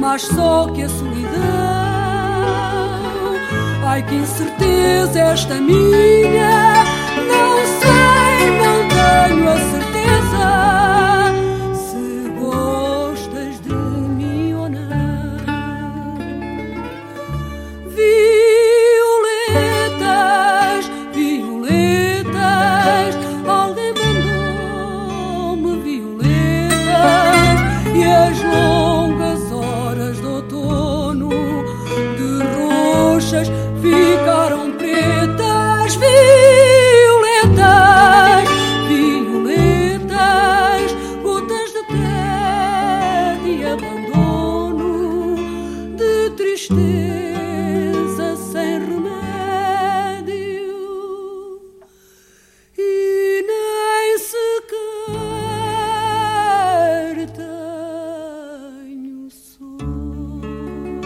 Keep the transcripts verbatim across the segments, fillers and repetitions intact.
mais só que a solidão. Ai, que incerteza esta minha, não sei, não tenho a certeza se gostas de mim ou não. Violetas, violetas, alguém mandou-me violetas, e as longas horas de outono de roxas ficaram pretas. Violetas, violetas, gotas de tédio e abandono, de tristeza sem remédio, e nem sequer tenho sono.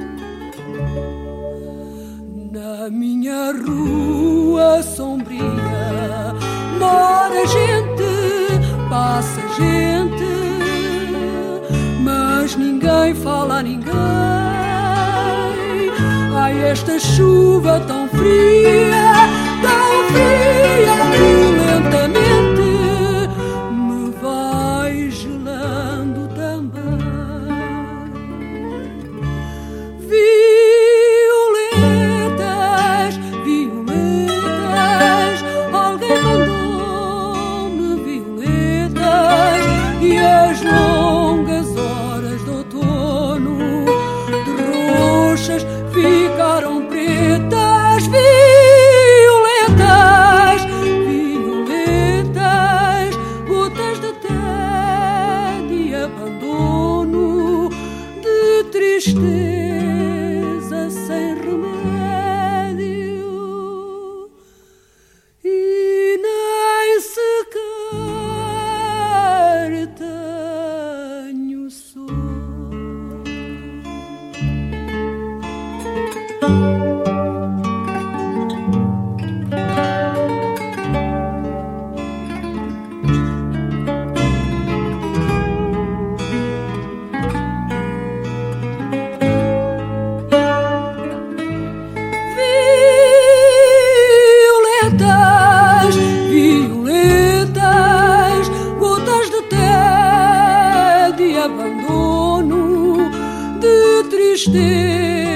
Na minha rua sombria mora gente, passa gente, mas ninguém fala a ninguém. Ai, esta chuva tão fria, tão fria, violentamente me vai gelando também. Violetas, violetas, alguém mandou-me violetas, e as longas horas de outono de roxas ficaram pretas. Violetas, violetas, gotas de tédio e abandono, de tristeza sem remédio, e nem sequer tenho sono. Violetas, violetas, gotas de tédio e abandono, de tristeza